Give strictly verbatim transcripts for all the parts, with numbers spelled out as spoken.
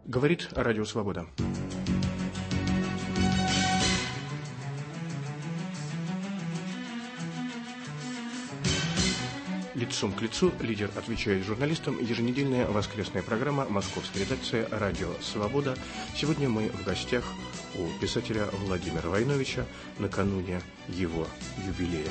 Говорит Радио Свобода. Лицом к лицу лидер отвечает журналистам. Еженедельная воскресная программа «Московская редакция» Радио Свобода. Сегодня мы в гостях у писателя Владимира Войновича накануне его юбилея.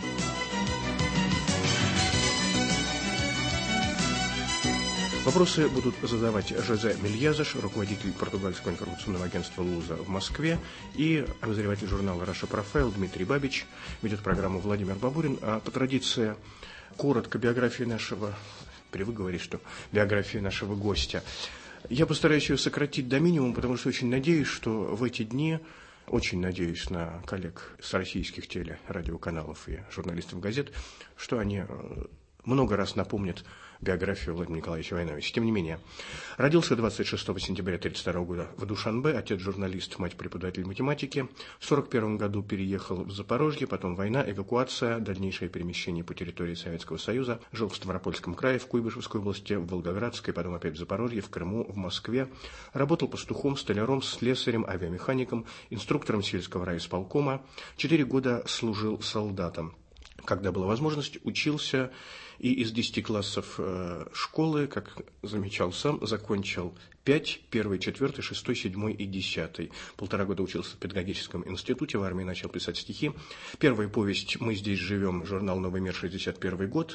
Вопросы будут задавать Жозе Мельязеш, руководитель португальского информационного агентства «Луза» в Москве, и обозреватель журнала «Раша Профайл» Дмитрий Бабич. Ведет программу Владимир Бабурин. А по традиции, коротко биографии нашего, привык говорить, что биографии нашего гостя. Я постараюсь ее сократить до минимума, потому что очень надеюсь, что в эти дни, очень надеюсь на коллег с российских телерадиоканалов и журналистов газет, что они много раз напомнят биографию Владимира Николаевича Войновича. Тем не менее, родился двадцать шестого сентября тысяча девятьсот тридцать второго года в Душанбе, отец журналист, мать преподаватель математики. В сорок первом году переехал в Запорожье, потом война, эвакуация, дальнейшее перемещение по территории Советского Союза. Жил в Ставропольском крае, в Куйбышевской области, в Волгоградской, потом опять в Запорожье, в Крыму, в Москве. Работал пастухом, столяром, слесарем, авиамехаником, инструктором сельского райисполкома. Четыре года служил солдатом. Когда была возможность, учился и из десяти классов э, школы, как замечал сам, закончил пять, первый, четвертый, шестой, седьмой и десятый. Полтора года учился в педагогическом институте, в армии начал писать стихи. Первая повесть «Мы здесь живем», журнал «Новый мир», шестьдесят первый год.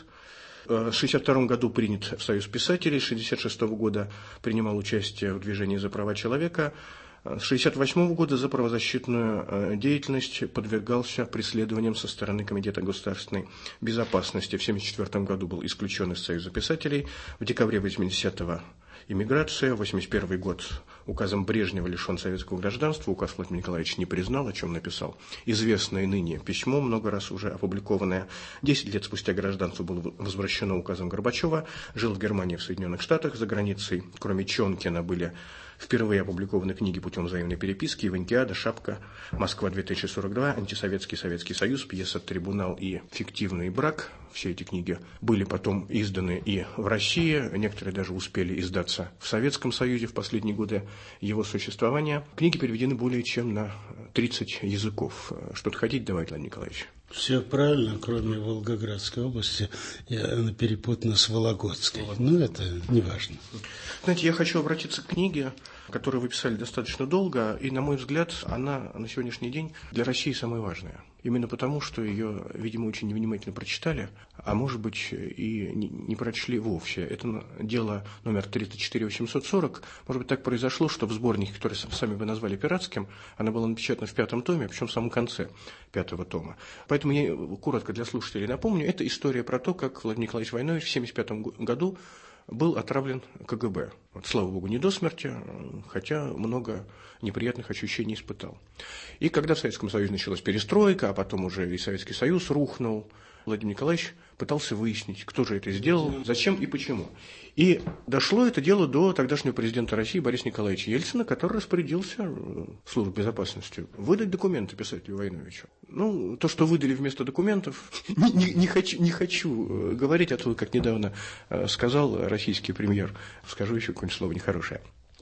В шестьдесят втором году принят в Союз писателей, с шестьдесят шестого года принимал участие в движении за права человека. С шестьдесят восьмого года за правозащитную деятельность подвергался преследованиям со стороны Комитета государственной безопасности. В семьдесят четвертом году был исключен из Союза писателей. В декабре восьмидесятого эмиграция. восемьдесят первый год указом Брежнева лишен советского гражданства. Указ Владимир Николаевич не признал, о чем написал. Известное ныне письмо, много раз уже опубликованное. Десять лет спустя гражданство было возвращено указом Горбачева. Жил в Германии, в Соединенных Штатах. За границей, кроме Чонкина, были впервые опубликованы книги путем взаимной переписки: «Ивантиада», «Шапка», «Москва две тысячи сорок два», «Антисоветский Советский Союз», пьеса «Трибунал» и «Фиктивный брак». Все эти книги были потом изданы и в России, некоторые даже успели издаться в Советском Союзе в последние годы его существования. Книги переведены более чем на тридцать языков. Что-то хотите добавить, Владимир Николаевич? Все правильно, кроме Волгоградской области, я перепутана с Вологодской. Но это не важно. Знаете, я хочу обратиться к книге, которую вы писали достаточно долго, и, на мой взгляд, она на сегодняшний день для России самая важная. Именно потому, что ее, видимо, очень невнимательно прочитали, а может быть и не прочли вовсе. Это дело номер тридцать четыре восемьсот сорок. Может быть, так произошло, что в сборнике, который сами вы назвали пиратским, она была напечатана в пятом томе, причем в самом конце пятого тома. Поэтому я коротко для слушателей напомню, это история про то, как Владимир Николаевич Войнович в семьдесят пятом году был отравлен КГБ. Вот, слава богу, не до смерти, хотя много неприятных ощущений испытал. И когда в Советском Союзе началась перестройка, а потом уже и Советский Союз рухнул, Владимир Николаевич пытался выяснить, кто же это сделал, зачем и почему. И дошло это дело до тогдашнего президента России Бориса Николаевича Ельцина, который распорядился Службой безопасности выдать документы писателю Войновичу. Ну, то, что выдали вместо документов, не, не, не, хочу, не хочу говорить, а то, как недавно сказал российский премьер, скажу еще какое-нибудь слово нехорошее.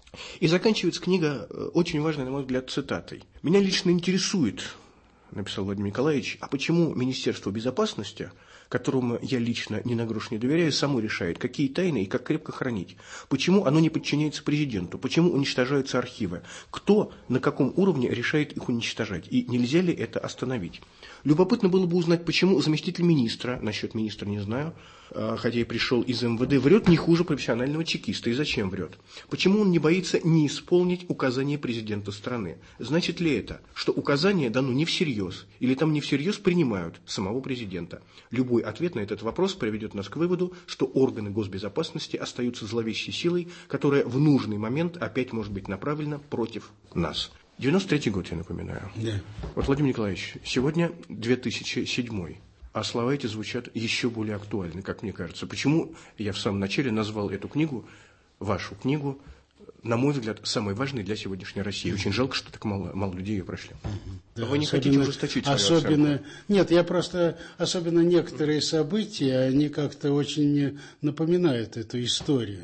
И заканчивается книга очень важной, на мой взгляд, цитатой. «Меня лично интересует, — написал Владимир Николаевич, — а почему Министерство безопасности, которому я лично ни на грош не доверяю, само решает, какие тайны и как крепко хранить? Почему оно не подчиняется президенту? Почему уничтожаются архивы? Кто на каком уровне решает их уничтожать? И нельзя ли это остановить? Любопытно было бы узнать, почему заместитель министра, насчет министра не знаю, хотя и пришел из МВД, врет не хуже профессионального чекиста. И зачем врет? Почему он не боится не исполнить указания президента страны? Значит ли это, что указание дано не всерьез, или там не всерьез принимают самого президента? Любой ответ на этот вопрос приведет нас к выводу, что органы госбезопасности остаются зловещей силой, которая в нужный момент опять может быть направлена против нас. девяносто третий год, я напоминаю. Да. Вот, Владимир Николаевич, сегодня две тысячи седьмой, а слова эти звучат еще более актуальны, как мне кажется. Почему я в самом начале назвал эту книгу, вашу книгу, на мой взгляд, самой важной для сегодняшней России? Очень жалко, что так мало, мало людей ее прошли. Да, Вы не особенно, хотите ужесточить свою особенно, оценку? Нет, я просто, особенно некоторые события, они как-то очень напоминают эту историю.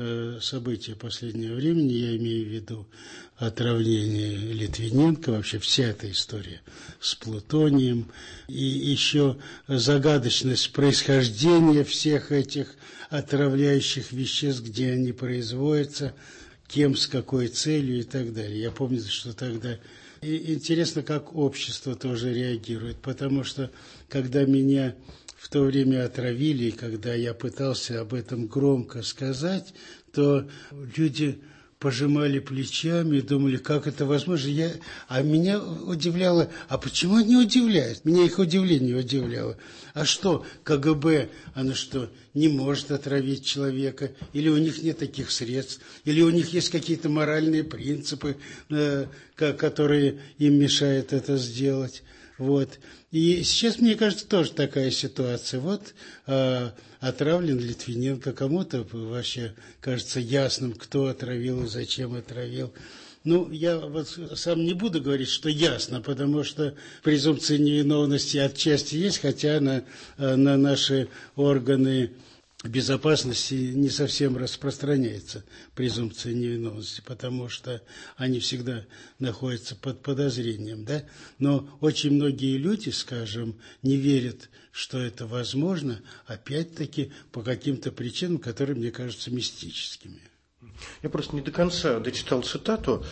события последнего времени, я имею в виду отравление Литвиненко, вообще вся эта история с плутонием, и еще загадочность происхождения всех этих отравляющих веществ, где они производятся, кем, с какой целью и так далее. Я помню, что тогда... И интересно, как общество тоже реагирует, потому что, когда меня в то время отравили, и когда я пытался об этом громко сказать, то люди пожимали плечами и думали, как это возможно. Я... А меня удивляло, а почему они удивляют? Меня их удивление удивляло. А что, КГБ, оно что, не может отравить человека? Или у них нет таких средств? Или у них есть какие-то моральные принципы, э, которые им мешают это сделать? Вот. И сейчас, мне кажется, тоже такая ситуация. Вот э, отравлен Литвиненко, кому-то вообще кажется ясным, кто отравил и зачем отравил. Ну, я вот сам не буду говорить, что ясно, потому что презумпция невиновности отчасти есть, хотя на, на наши органы безопасности не совсем распространяется презумпция невиновности, потому что они всегда находятся под подозрением, да? Но очень многие люди, скажем, не верят, что это возможно, опять-таки по каким-то причинам, которые мне кажутся мистическими. Я просто не до конца дочитал цитату,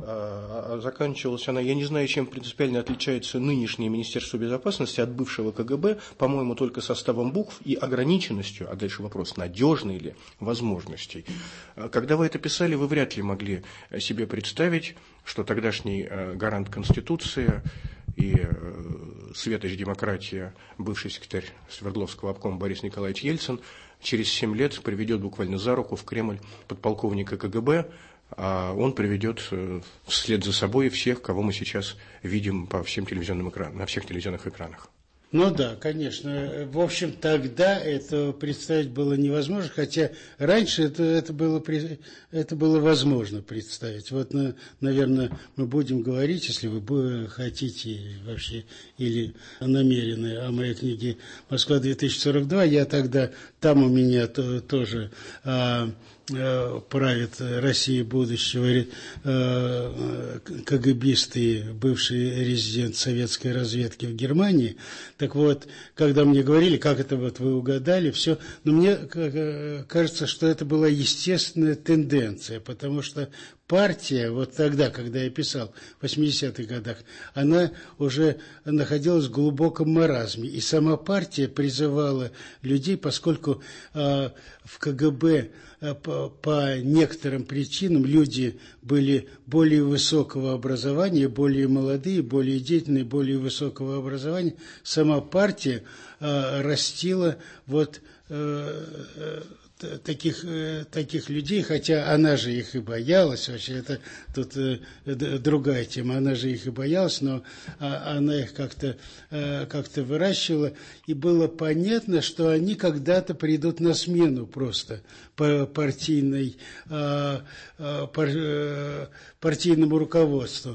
а заканчивалась она, я не знаю, чем принципиально отличается нынешнее Министерство безопасности от бывшего КГБ, по-моему, только составом букв и ограниченностью, а дальше вопрос, надежной ли, возможностей. Когда вы это писали, вы вряд ли могли себе представить, что тогдашний гарант Конституции и светоч демократии, бывший секретарь Свердловского обкома Борис Николаевич Ельцин, через семь лет приведет буквально за руку в Кремль подполковника КГБ, а он приведет вслед за собой всех, кого мы сейчас видим по всем телевизионным экранам, на всех телевизионных экранах. Ну да, конечно. В общем, тогда это представить было невозможно, хотя раньше это, это, было, это было возможно представить. Вот, наверное, мы будем говорить, если вы хотите вообще или намерены о моей книге «Москва-две тысячи сорок два», я тогда, там у меня то, тоже... А, правит Россией будущего КГБисты, бывший резидент советской разведки в Германии. Так вот, когда мне говорили, как это вот вы угадали, все, но мне кажется, что это была естественная тенденция, потому что партия, вот тогда, когда я писал, в восьмидесятых годах, она уже находилась в глубоком маразме. И сама партия призывала людей, поскольку э, в КГБ э, по, по некоторым причинам люди были более высокого образования, более молодые, более деятельные, более высокого образования, сама партия э, растила вот... Э, э, Таких, таких людей, хотя она же их и боялась, вообще это тут э, другая тема, она же их и боялась, но а, она их как-то, э, как-то выращивала, и было понятно, что они когда-то придут на смену просто по партийной, э, э, пар, э, партийному руководству.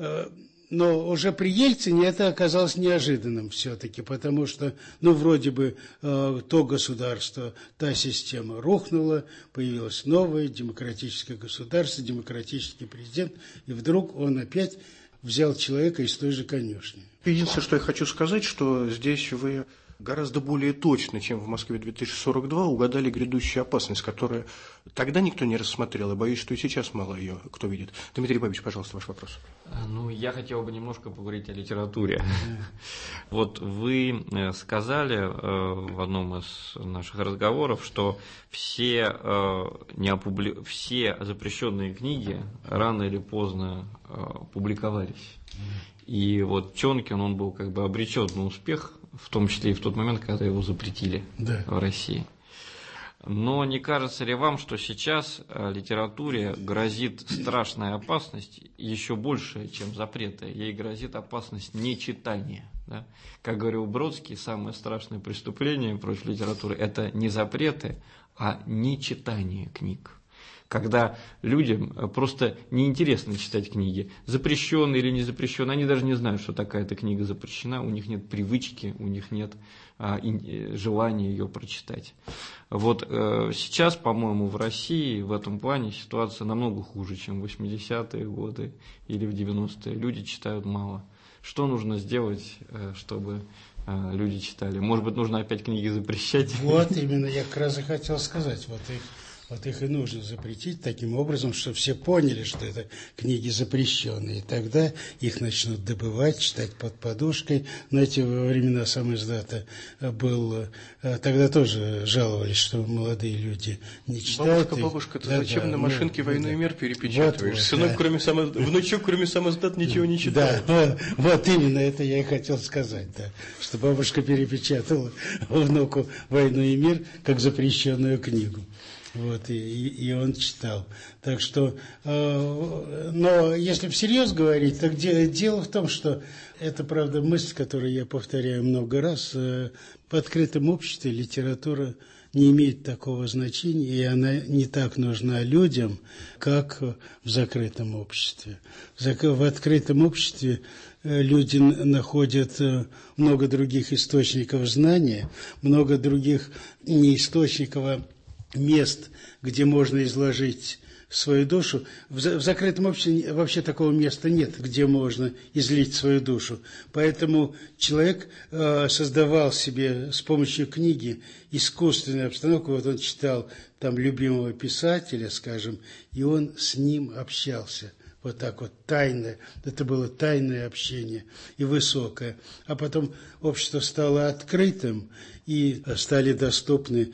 Но уже при Ельцине это оказалось неожиданным все-таки, потому что, ну, вроде бы э, то государство, та система рухнула, появилось новое демократическое государство, демократический президент, и вдруг он опять взял человека из той же конюшни. Единственное, что я хочу сказать, что здесь вы гораздо более точно, чем в Москве-две тысячи сорок два, угадали грядущую опасность, которую тогда никто не рассмотрел, и боюсь, что и сейчас мало ее кто видит. Дмитрий Бабич, пожалуйста, ваш вопрос. Ну, я хотел бы немножко поговорить о литературе. Вот вы сказали в одном из наших разговоров, что все, не опубли... все запрещенные книги рано или поздно публиковались. И вот Чонкин, он был как бы обречен на успех, в том числе и в тот момент, когда его запретили, да, в России. Но не кажется ли вам, что сейчас литературе грозит страшная опасность, еще большая, чем запреты? Ей грозит опасность нечитания. Да? Как говорил Бродский, самое страшное преступление против литературы – это не запреты, а нечитание книг. когда людям просто неинтересно читать книги, запрещенные или не запрещенные, они даже не знают, что такая-то книга запрещена, у них нет привычки, у них нет а, и, желания ее прочитать. Вот э, сейчас, по-моему, в России в этом плане ситуация намного хуже, чем в восьмидесятые годы или в девяностые. Люди читают мало. Что нужно сделать, э, чтобы э, люди читали? Может быть, нужно опять книги запрещать? Вот именно, я как раз и хотел сказать, вот их, вот их и нужно запретить таким образом, чтобы все поняли, что это книги запрещенные. И тогда их начнут добывать, читать под подушкой. Знаете, во времена самиздата был, тогда тоже жаловались, что молодые люди не читают. Бабушка, бабушка, ты да, зачем да, на машинке ну, «Войну да. и мир» перепечатываешь? Вот, вот, Сынок, да. кроме само... внучок, кроме самиздата, ничего не читает. Да, вот именно это я и хотел сказать, да, что бабушка перепечатала внуку «Войну и мир» как запрещенную книгу. Вот, и, и он читал. Так что, э, но если всерьез говорить, так де, дело в том, что это, правда, мысль, которую я повторяю много раз, э, в открытом обществе литература не имеет такого значения, и она не так нужна людям, как в закрытом обществе. В открытом обществе люди находят много других источников знания, много других не источников, а мест, где можно изложить свою душу. В, за, в закрытом обществе вообще такого места нет, где можно излить свою душу. Поэтому человек э, создавал себе с помощью книги искусственную обстановку. Вот он читал там любимого писателя, скажем, и он с ним общался. Вот так вот, тайное. Это было тайное общение и высокое. А потом общество стало открытым, и стали доступны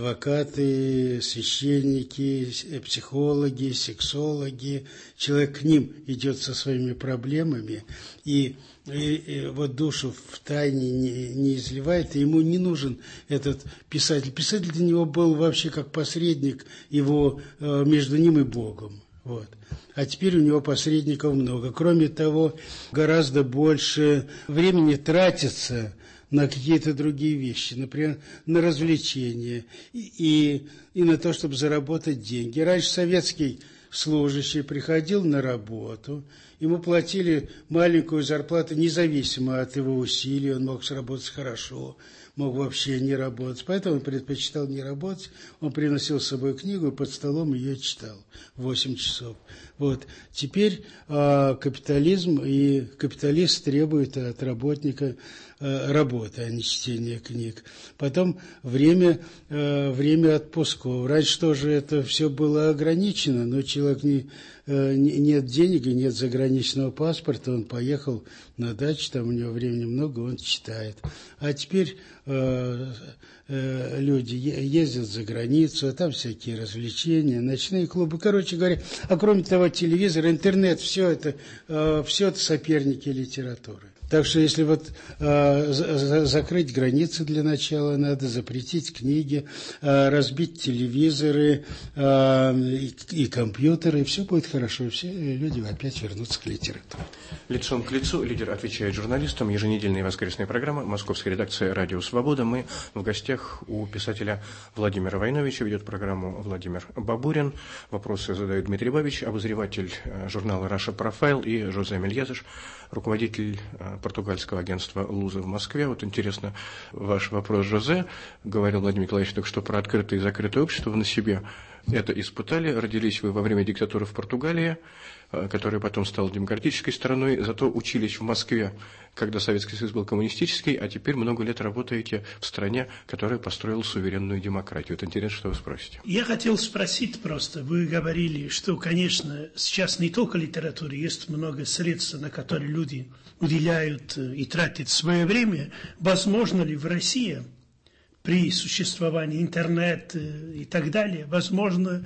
адвокаты, священники, психологи, сексологи. Человек к ним идет со своими проблемами, и, и, и вот душу в тайне не, не изливает, и ему не нужен этот писатель. Писатель для него был вообще как посредник его, между ним и Богом. Вот. А теперь у него посредников много. Кроме того, гораздо больше времени тратится на какие-то другие вещи, например, на развлечения и, и, и на то, чтобы заработать деньги. Раньше советский служащий приходил на работу, ему платили маленькую зарплату, независимо от его усилий, он мог сработать хорошо, мог вообще не работать. Поэтому он предпочитал не работать, он приносил с собой книгу и под столом ее читал восемь часов. Вот. Теперь а, капитализм и капиталист требует от работника а, работы, а не чтения книг. Потом время, а, время отпусков. Раньше тоже это все было ограничено, но человек не, а, не, нет денег и нет заграничного паспорта, он поехал на дачу, там у него времени много, он читает. А теперь а, а, люди ездят за границу, а там всякие развлечения, ночные клубы. Короче говоря, а кроме того, телевизор, интернет, все это, э, все это соперники литературы. Так что если вот э, за, закрыть границы для начала надо, запретить книги, э, разбить телевизоры э, и, и компьютеры, и все будет хорошо, и все люди опять вернутся к литературе. Лицом к лицу лидер отвечает журналистам. Еженедельная воскресная программа «Московская редакция «Радио Свобода». Мы в гостях у писателя Владимира Войновича. Ведет программу Владимир Бабурин. Вопросы задает Дмитрий Бабич, обозреватель журнала «Раша Профайл», и Жозе Мельезеш, руководитель португальского агентства «Луза» в Москве. Вот интересно ваш вопрос, Жозе. Говорил Владимир Николаевич только что про открытое и закрытое общество. Вы на себе это испытали. Родились вы во время диктатуры в Португалии, которая потом стала демократической страной, зато учились в Москве, когда Советский Союз был коммунистический, а теперь много лет работаете в стране, которая построила суверенную демократию. Это интересно, что вы спросите. Я хотел спросить просто, вы говорили, что, конечно, сейчас не только литература, есть много средств, на которые люди уделяют и тратят свое время. Возможно ли в России, при существовании интернета и так далее, возможно,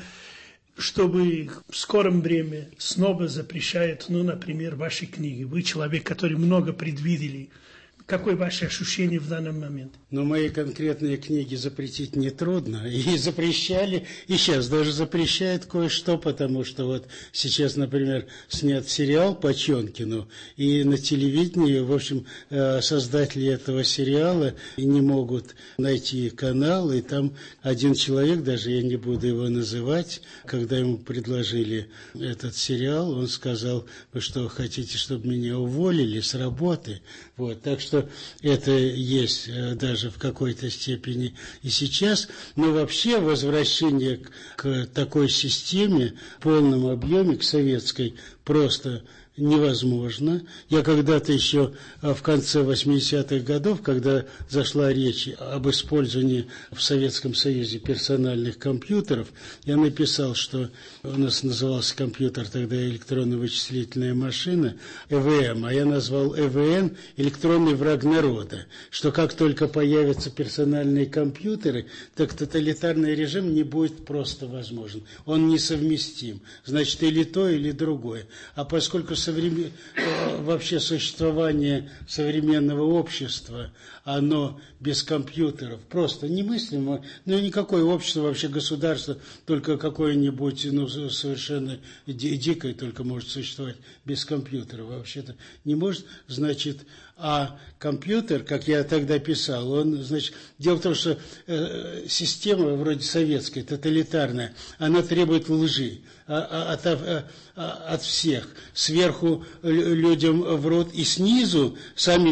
чтобы в скором времени снова запрещают, ну, например, ваши книги. Вы человек, который много предвидели, какое ваше ощущение в данный момент? Но мои конкретные книги запретить нетрудно. И запрещали, и сейчас даже запрещают кое-что, потому что вот сейчас, например, снят сериал по Чонкину, и на телевидении, в общем, создатели этого сериала не могут найти канал, и там один человек, даже я не буду его называть, когда ему предложили этот сериал, он сказал: вы что, хотите, чтобы меня уволили с работы? Вот, так что это есть даже в какой-то степени и сейчас, но вообще возвращение к, к такой системе в полном объеме, к советской, просто невозможно. Я когда-то еще в конце восьмидесятых годов, когда зашла речь об использовании в Советском Союзе персональных компьютеров, я написал, что у нас назывался компьютер тогда электронно-вычислительная машина, э вэ эм, а я назвал э вэ эн электронный враг народа, что как только появятся персональные компьютеры, так тоталитарный режим не будет просто возможен. Он несовместим. Значит, или то, или другое. А поскольку современ... вообще существование современного общества, оно без компьютеров просто немыслимо. Ну, никакое общество, вообще государство, только какое-нибудь, ну, совершенно ди- дикое только может существовать без компьютера. Вообще-то не может, значит, а компьютер, как я тогда писал, он, значит, дело в том, что э, система вроде советской, тоталитарная, она требует лжи от, от, от всех. Сверху людям врут, и снизу сами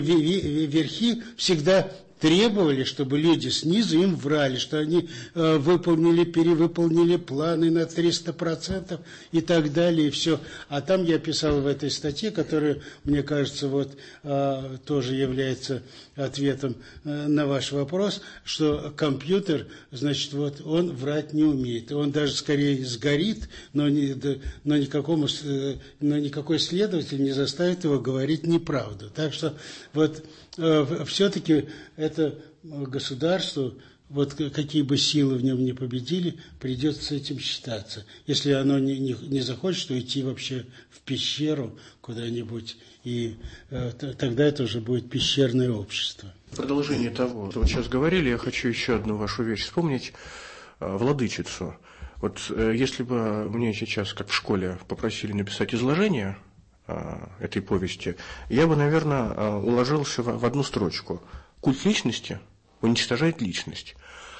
верхи всегда требовали, чтобы люди снизу им врали, что они э, выполнили, перевыполнили планы на триста процентов и так далее, и все. А там я писал в этой статье, которая, мне кажется, вот э, тоже является ответом э, на ваш вопрос, что компьютер, значит, вот он врать не умеет. Он даже скорее сгорит, но, не, да, но, никакому, э, но никакой следователь не заставит его говорить неправду. Так что вот э, все-таки это государству, вот какие бы силы в нем не победили, придется с этим считаться. Если оно не, не, не захочет, то идти вообще в пещеру куда-нибудь, и э, тогда это уже будет пещерное общество. В продолжение того, что вы сейчас говорили, я хочу еще одну вашу вещь вспомнить, э, владычицу. Вот э, если бы мне сейчас, как в школе, попросили написать изложение э, этой повести, я бы, наверное, э, уложился в, в одну строчку. Культ личности уничтожает личность.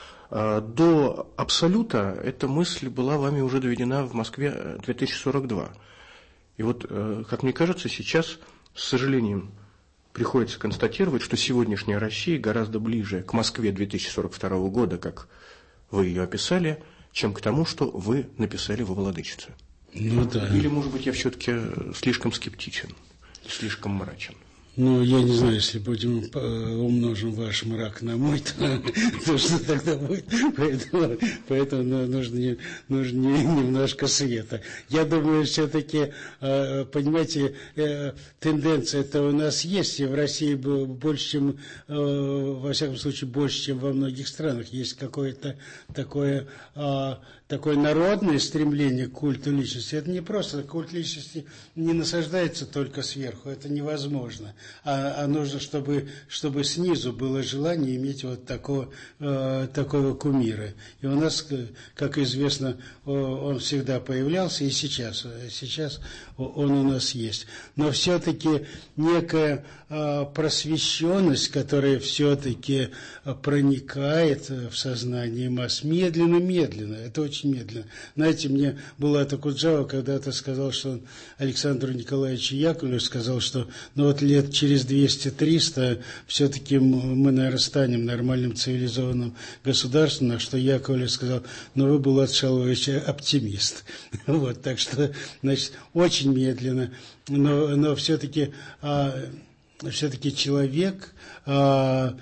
До абсолюта эта мысль была вами уже доведена в Москве две тысячи сорок два. И вот, как мне кажется, сейчас, с сожалением, приходится констатировать, что сегодняшняя Россия гораздо ближе к Москве две тысячи сорок второго года, как вы ее описали, чем к тому, что вы написали во «Владычице». Ну да. Или, может быть, я все-таки слишком скептичен, слишком мрачен. Ну, я не знаю, если будем умножим ваш мрак на мой, то, то что тогда будет? Поэтому, поэтому нужно, нужно немножко света. Я думаю, все-таки, понимаете, тенденция-то у нас есть, и в России больше, чем, во всяком случае, больше, чем во многих странах. Есть какое-то такое... такое народное стремление к культу личности. Это не просто, культ личности не насаждается только сверху, это невозможно. А, а нужно, чтобы, чтобы снизу было желание иметь вот такого, э, такого кумира. И у нас, как известно, он всегда появлялся, и сейчас, сейчас он у нас есть. Но все-таки некая э, просвещенность, которая все-таки проникает в сознание масс, медленно-медленно, это очень медленно. Знаете, мне Булат Акуджава когда-то сказал, что он Александру Николаевичу Яковлеву сказал, что ну вот лет через двести-триста все-таки мы, наверное, станем нормальным цивилизованным государством, на что Яковлев сказал, ну вы, Булат Шалович, оптимист. Вот, так что, значит, очень медленно, но, но все-таки... А, все-таки человек, а,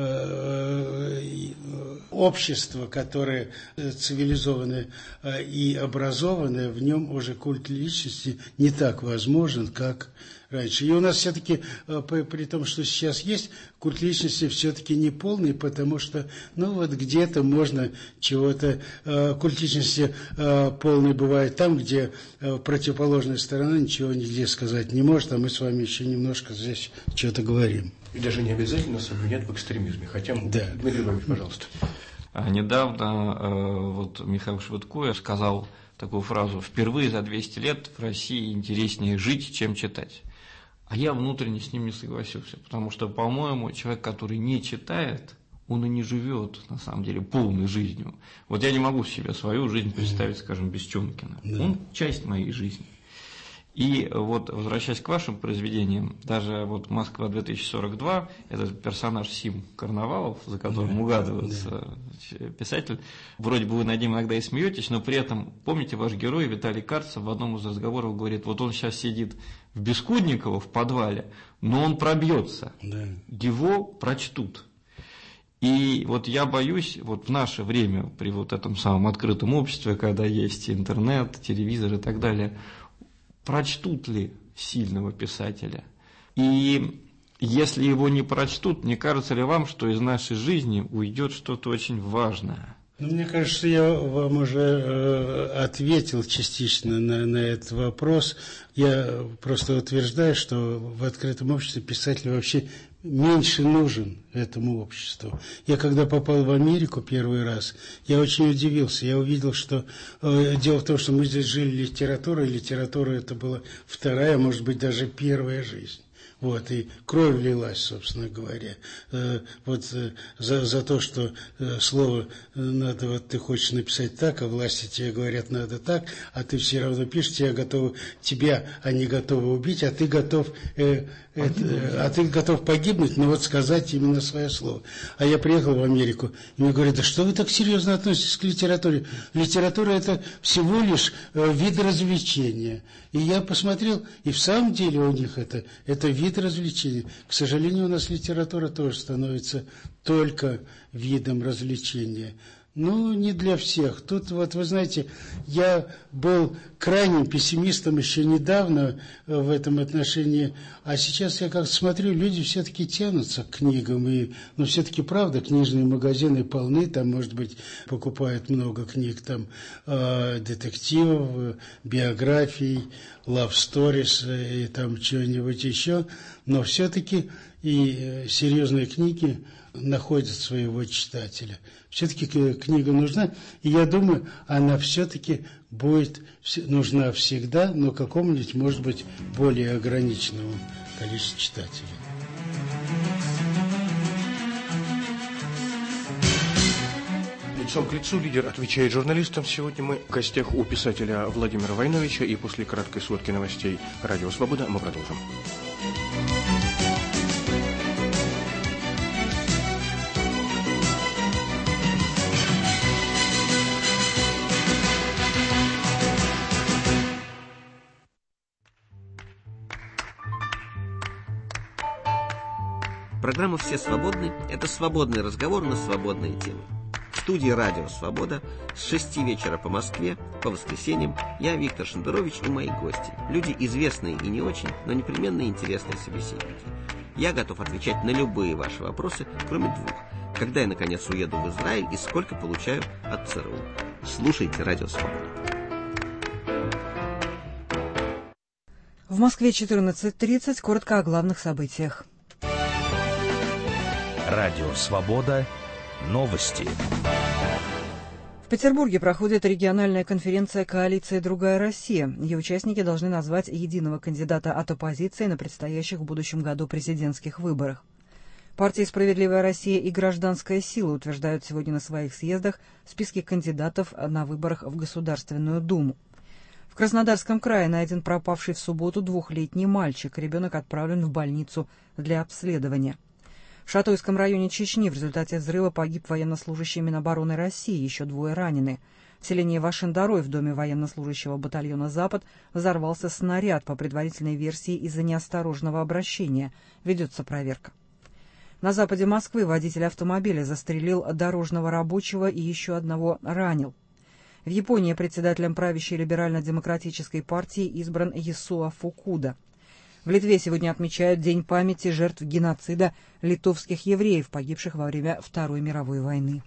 а, общество, которое цивилизованное и образованное, в нем уже культ личности не так возможен, как раньше. И у нас все-таки, при том, что сейчас есть, культ личности все-таки не полный, потому что, ну вот где-то можно чего-то, культ личности полный бывает там, где противоположная сторона ничего нигде сказать не может, а мы с вами еще немножко здесь что-то говорим. И даже не обязательно соблюдать в экстремизме, хотя, да. Дмитрий Иванович, пожалуйста. Недавно вот Михаил Швыдко сказал такую фразу: «Впервые за двести лет в России интереснее жить, чем читать». А я внутренне с ним не согласился, потому что, по-моему, человек, который не читает, он и не живет, на самом деле, полной жизнью. Вот я не могу себе свою жизнь представить, скажем, без Чонкина. Он часть моей жизни. И вот, возвращаясь к вашим произведениям, даже вот «Москва две тысячи сорок два», этот персонаж Сим Карнавалов, за которым угадывается писатель, вроде бы вы над ним иногда и смеетесь, но при этом, помните, ваш герой Виталий Карцев в одном из разговоров говорит: вот он сейчас сидит в Бескудниково в подвале, но он пробьется, его прочтут. И вот я боюсь, вот в наше время, при вот этом самом открытом обществе, когда есть интернет, телевизор и так далее, прочтут ли сильного писателя? И если его не прочтут, не кажется ли вам, что из нашей жизни уйдет что-то очень важное? Ну, мне кажется, я вам уже э, ответил частично на, на этот вопрос. Я просто утверждаю, что в открытом обществе писатель вообще меньше нужен этому обществу. Я когда попал в Америку первый раз, я очень удивился. Я увидел, что э, дело в том, что мы здесь жили литературой, литература это была вторая, может быть, даже первая жизнь. Вот, и кровь лилась, собственно говоря. Э, вот э, за, за то, что э, слово надо, вот ты хочешь написать так, а власти тебе говорят надо так, а ты все равно пишешь, тебя готовы, тебя они готовы убить, а ты готов, э, это, а ты готов погибнуть, но вот сказать именно свое слово. А я приехал в Америку, и мне говорят: да что вы так серьезно относитесь к литературе? Литература это всего лишь э, вид развлечения. И я посмотрел, и в самом деле у них это, это вид развлечения. К сожалению, у нас литература тоже становится только видом развлечения. Ну, не для всех. Тут вот, вы знаете, я был крайним пессимистом еще недавно в этом отношении, а сейчас я как-то смотрю, люди все-таки тянутся к книгам, и, но все-таки правда, книжные магазины полны, там, может быть, покупают много книг, там, э, детективов, биографий, love stories и там чего-нибудь еще, но все-таки и серьезные книги находят своего читателя. Все-таки книга нужна, и я думаю, она все-таки будет нужна всегда, но какому-нибудь, может быть, более ограниченному количеству читателей. Лицом к лицу лидер отвечает журналистам. Сегодня мы в гостях у писателя Владимира Войновича, и после краткой сводки новостей «Радио Свобода» мы продолжим. Программа «Все свободны» – это свободный разговор на свободные темы. В студии «Радио Свобода» с шести вечера по Москве, по воскресеньям, я, Виктор Шендерович, и мои гости. Люди известные и не очень, но непременно интересные собеседники. Я готов отвечать на любые ваши вопросы, кроме двух. Когда я, наконец, уеду в Израиль и сколько получаю от ЦРУ. Слушайте «Радио Свобода». В Москве четырнадцать тридцать. Коротко о главных событиях. Радио «Свобода». Новости. В Петербурге проходит региональная конференция «Коалиция Другая Россия». Ее участники должны назвать единого кандидата от оппозиции на предстоящих в будущем году президентских выборах. Партии «Справедливая Россия» и «Гражданская сила» утверждают сегодня на своих съездах списки кандидатов на выборах в Государственную Думу. В Краснодарском крае найден пропавший в субботу двухлетний мальчик. Ребенок отправлен в больницу для обследования. В Шатойском районе Чечни в результате взрыва погиб военнослужащий Минобороны России, еще двое ранены. В селении Вашендарой в доме военнослужащего батальона «Запад» взорвался снаряд, по предварительной версии из-за неосторожного обращения. Ведется проверка. На западе Москвы водитель автомобиля застрелил дорожного рабочего и еще одного ранил. В Японии председателем правящей либерально-демократической партии избран Ясуо Фукуда. В Литве сегодня отмечают День памяти жертв геноцида литовских евреев, погибших во время Второй мировой войны.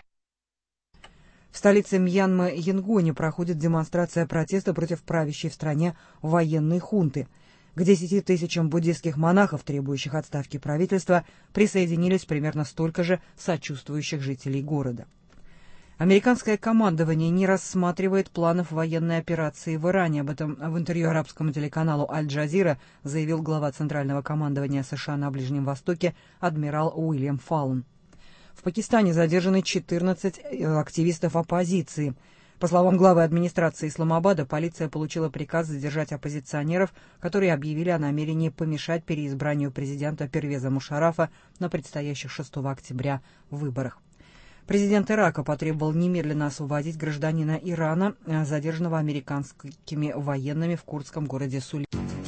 В столице Мьянмы Янгоне проходит демонстрация протеста против правящей в стране военной хунты. К десяти тысячам буддийских монахов, требующих отставки правительства, присоединились примерно столько же сочувствующих жителей города. Американское командование не рассматривает планов военной операции в Иране. Об этом в интервью арабскому телеканалу «Аль-Джазира» заявил глава Центрального командования США на Ближнем Востоке адмирал Уильям Фаллон. В Пакистане задержаны четырнадцать активистов оппозиции. По словам главы администрации Исламабада, полиция получила приказ задержать оппозиционеров, которые объявили о намерении помешать переизбранию президента Первеза Мушаррафа на предстоящих шестого октября выборах. Президент Ирака потребовал немедленно освободить гражданина Ирана, задержанного американскими военными в курдском городе Сулейман.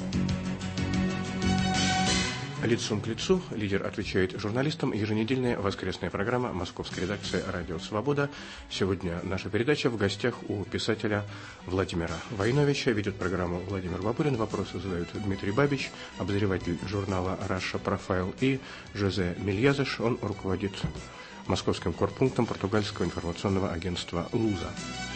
Лицом к лицу лидер отвечает журналистам. Еженедельная воскресная программа московской редакции «Радио Свобода». Сегодня наша передача в гостях у писателя Владимира Войновича. Ведет программу Владимир Бабурин. Вопросы задают Дмитрий Бабич, обозреватель журнала «Раша Профайл», и Жозе Мельязыш. Он руководит московским корпунктом португальского информационного агентства «Луза».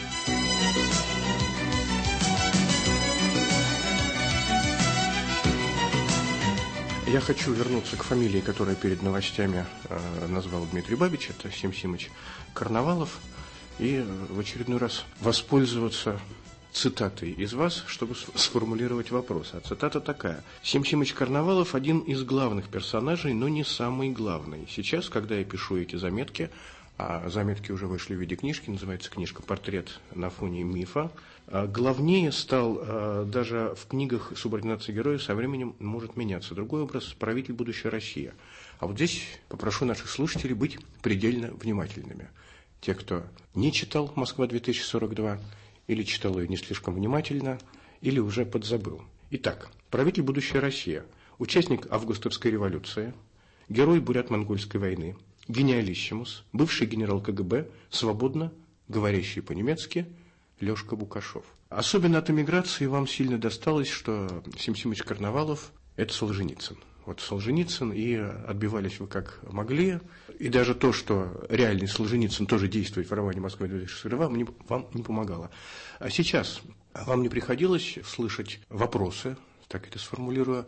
Я хочу вернуться к фамилии, которую перед новостями э, назвал Дмитрий Бабич. Это Сим-Симыч Карнавалов. И в очередной раз воспользоваться цитатой из вас, чтобы сформулировать вопрос. А цитата такая. Сим-Симыч Карнавалов – один из главных персонажей, но не самый главный. Сейчас, когда я пишу эти заметки, а заметки уже вышли в виде книжки, называется книжка «Портрет на фоне мифа», главнее стал даже в книгах субординации героя, со временем может меняться. Другой образ – правитель будущей России. А вот здесь попрошу наших слушателей быть предельно внимательными. Те, кто не читал «Москва две тысячи сорок два», или читал ее не слишком внимательно, или уже подзабыл. Итак, правитель будущей России, участник августовской революции, герой бурят-монгольской войны, гениалиссимус, бывший генерал ка гэ бэ, свободно говорящий по-немецки Лешка Букашов. Особенно от эмиграции вам сильно досталось, что Сим-Симыч Карнавалов – это Солженицын. Вот Солженицын, и отбивались вы как могли. И даже то, что реальный Солженицын тоже действует в романе «Москва две тысячи сорок два», вам не, вам не помогало. А сейчас вам не приходилось слышать вопросы, так это сформулирую,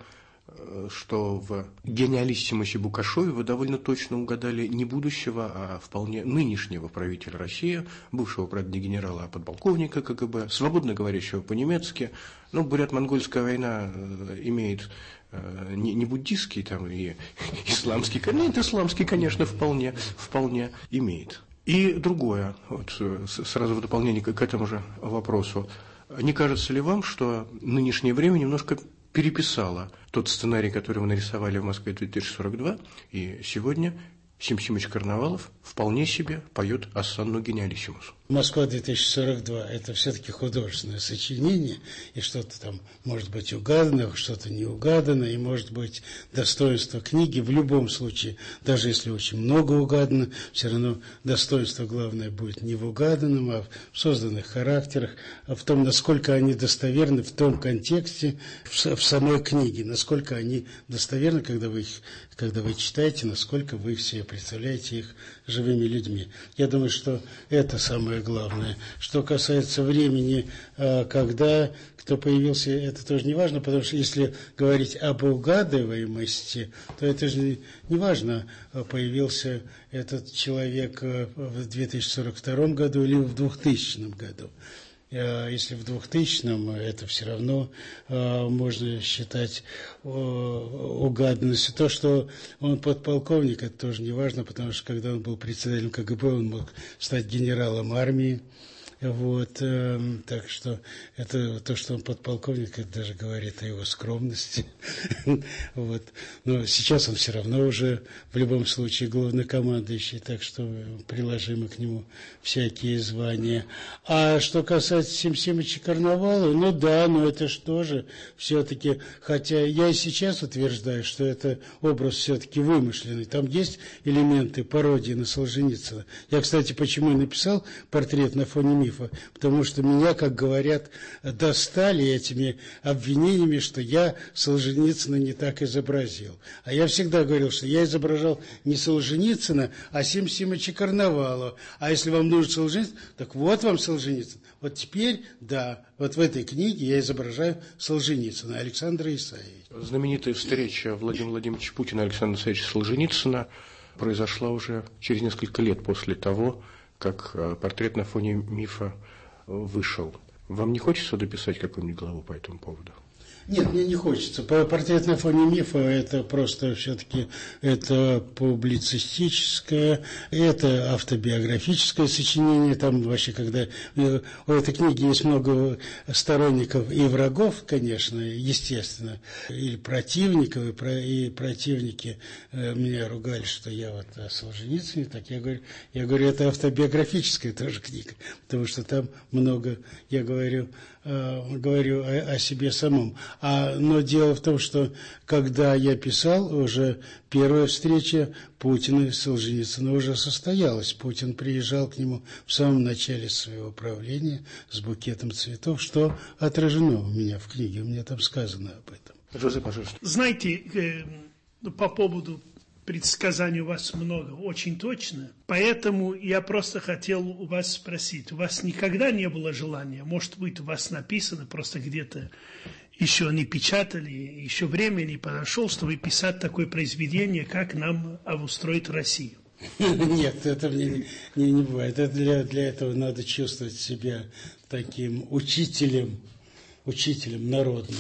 что в гениалиссимусе Букашове вы довольно точно угадали не будущего, а вполне нынешнего правителя России, бывшего, правда, не генерала, а подполковника ка гэ бэ, свободно говорящего по-немецки. Ну, бурят-монгольская война имеет не, не буддистский там и исламский, нет, исламский, конечно, вполне, вполне имеет. И другое, вот сразу в дополнение к этому же вопросу. Не кажется ли вам, что нынешнее время немножко переписала тот сценарий, который вы нарисовали в Москве две тысячи сорок два, и сегодня Сим-Симыч Карнавалов вполне себе поет Осанну гениалиссимус? «Москва две тысячи сорок два» – это все-таки художественное сочинение, и что-то там может быть угадано, что-то не угадано, и может быть достоинство книги. В любом случае, даже если очень много угадано, все равно достоинство главное будет не в угаданном, а в созданных характерах, а в том, насколько они достоверны в том контексте, в, в самой книге, насколько они достоверны, когда вы их, когда вы читаете, насколько вы все представляете их живыми людьми. Я думаю, что это самое главное. Что касается времени, когда кто появился, это тоже не важно, потому что если говорить об угадываемости, то это же не важно, появился этот человек в две тысячи сорок втором году или в двухтысячном году. Если в двухтысячном, это все равно э, можно считать э, угаданностью. То, что он подполковник, это тоже не важно, потому что когда он был председателем ка гэ бэ, он мог стать генералом армии. Вот, э, так что это то, что он подполковник, это даже говорит о его скромности. Вот. Но сейчас он все равно уже в любом случае главнокомандующий, так что приложимы к нему всякие звания. А что касается Сим-Симыча Карнавала, ну да, но это же тоже все-таки, хотя я и сейчас утверждаю, что это образ все-таки вымышленный. Там есть элементы пародии на Солженицына. Я, кстати, почему и написал «Портрет на фоне мифа». мифа, потому что меня, как говорят, достали этими обвинениями, что я Солженицына не так изобразил. А я всегда говорил, что я изображал не Солженицына, а Сим Симыча Карнавалова. А если вам нужен Солженицын, так вот вам Солженицын. Вот теперь, да, вот в этой книге я изображаю Солженицына, Александра Исаевича. Знаменитая встреча Владимира Владимировича Путина и Александра Исаевича Солженицына произошла уже через несколько лет после того, как портрет на фоне мифа вышел. Вам не хочется дописать какую-нибудь главу по этому поводу? Нет, мне не хочется. Портрет на фоне мифа – это просто все-таки это публицистическое, это автобиографическое сочинение. Там вообще, когда у этой книги есть много сторонников и врагов, конечно, естественно, или противников, и, про, и противники меня ругали, что я вот о Солженицыне, так я говорю, я говорю, это автобиографическая тоже книга, потому что там много, я говорю, говорю о, о себе самом. А, но дело в том, что когда я писал, уже первая встреча Путина и Солженицына уже состоялась. Путин приезжал к нему в самом начале своего правления с букетом цветов, что отражено у меня в книге, у меня там сказано об этом. Жозе, пожалуйста. Знаете, э, по поводу предсказаний у вас много, очень точно. Поэтому я просто хотел у вас спросить, у вас никогда не было желания, может быть, у вас написано, просто где-то еще не печатали, еще время не подошло, чтобы писать такое произведение, как нам обустроить Россию? Нет, это мне не, не бывает. Это для, для этого надо чувствовать себя таким учителем, учителем народным.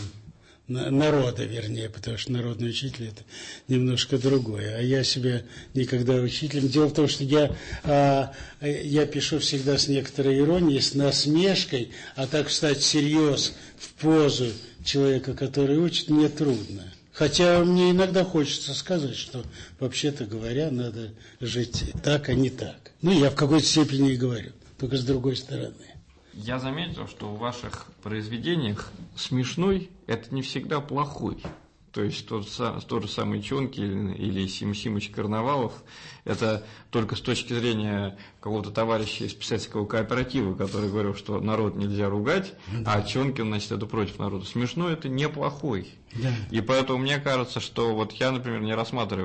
Народа, вернее, потому что народный учитель – это немножко другое. А я себя никогда учителем. Дело в том, что я, а, я пишу всегда с некоторой иронией, с насмешкой, а так встать всерьез в позу человека, который учит, мне трудно. Хотя мне иногда хочется сказать, что, вообще-то говоря, надо жить так, а не так. Ну, я в какой-то степени и говорю, только с другой стороны. Я заметил, что в ваших произведениях смешной – это не всегда плохой. То есть тот, тот же самый Чонкин или Сим Симыч Карнавалов – это только с точки зрения какого-то товарища из писательского кооператива, который говорил, что народ нельзя ругать, да. А Чонкин, значит, это против народа. Смешной – это неплохой. Да. И поэтому мне кажется, что вот я, например, не